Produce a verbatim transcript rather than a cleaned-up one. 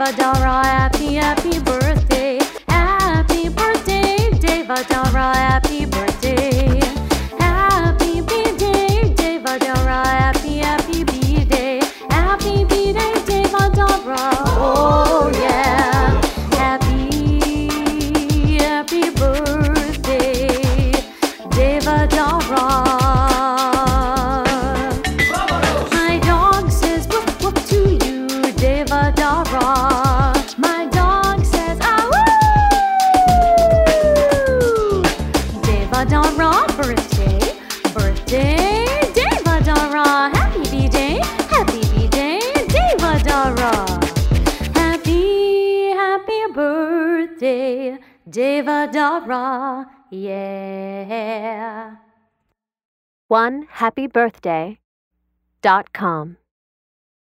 Devadara, happy, happy birthday. Happy birthday, Devadara, happy birthday. Happy B-Day, Devadara, happy, happy B-Day. Happy B-Day, Devadara, oh yeah. Happy, happy birthday, Devadara. My dog says whoop whoop to you, Devadara. My dog says ah woo. Devadara, birthday, birthday, Devadara. Happy B-Day, happy B-Day, Devadara. Happy, happy birthday, Devadara, yeah. one happy birthday dot com